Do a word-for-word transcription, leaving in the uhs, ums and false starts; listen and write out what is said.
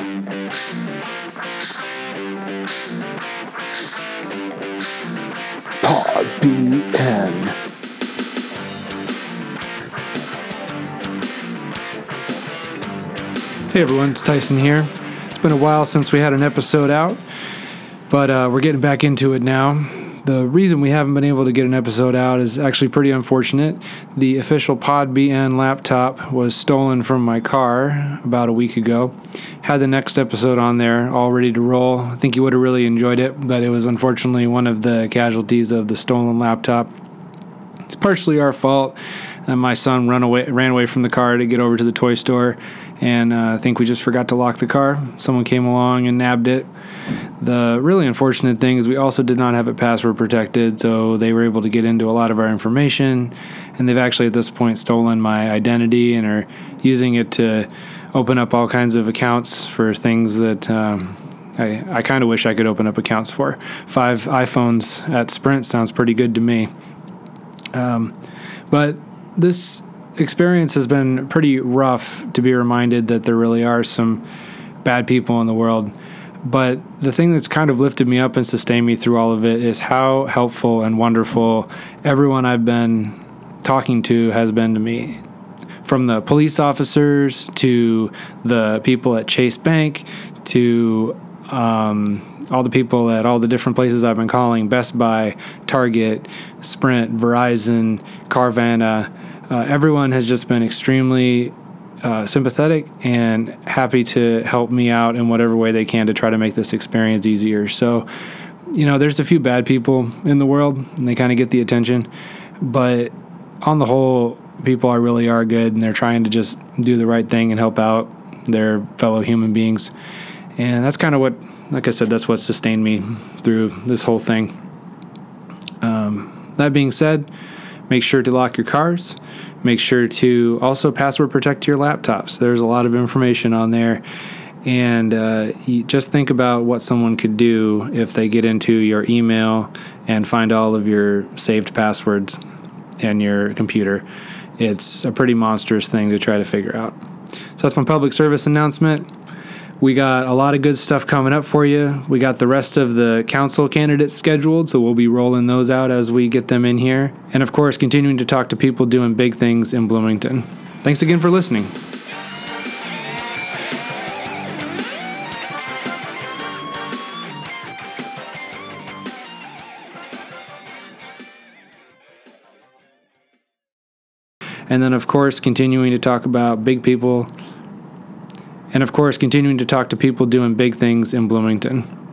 Pod B N. Hey everyone, it's Tyson here. It's been a while since we had an episode out, but uh, we're getting back into it now. The reason we haven't been able to get an episode out is actually pretty unfortunate. The official Pod B N laptop was stolen from my car about a week ago. Had the next episode on there all ready to roll. I think you would have really enjoyed it, but it was unfortunately one of the casualties of the stolen laptop. It's partially our fault. Uh, my son run away, ran away from the car to get over to the toy store, and uh, I think we just forgot to lock the car. Someone came along and nabbed it. The really unfortunate thing is we also did not have it password protected, so they were able to get into a lot of our information, and they've actually at this point stolen my identity and are using it to open up all kinds of accounts for things that um, I, I kind of wish I could open up accounts for. Five iPhones at Sprint sounds pretty good to me. Um, but this experience has been pretty rough to be reminded that there really are some bad people in the world. But the thing that's kind of lifted me up and sustained me through all of it is how helpful and wonderful everyone I've been talking to has been to me. From the police officers to the people at Chase Bank to um, all the people at all the different places I've been calling, Best Buy, Target, Sprint, Verizon, Carvana. Uh, everyone has just been extremely uh, sympathetic and happy to help me out in whatever way they can to try to make this experience easier. So, you know, there's a few bad people in the world, and they kind of get the attention. But on the whole, people are really are good, and they're trying to just do the right thing and help out their fellow human beings. And that's kind of what, like I said, that's what sustained me through this whole thing. Um, that being said, make sure to lock your cars. Make sure to also password protect your laptops. There's a lot of information on there. And uh, you just think about what someone could do if they get into your email and find all of your saved passwords in your computer. It's a pretty monstrous thing to try to figure out. So that's my public service announcement. We got a lot of good stuff coming up for you. We got the rest of the council candidates scheduled, so we'll be rolling those out as we get them in here. And of course, continuing to talk to people doing big things in Bloomington. Thanks again for listening. And then, of course, continuing to talk about big people. And, of course, continuing to talk to people doing big things in Bloomington.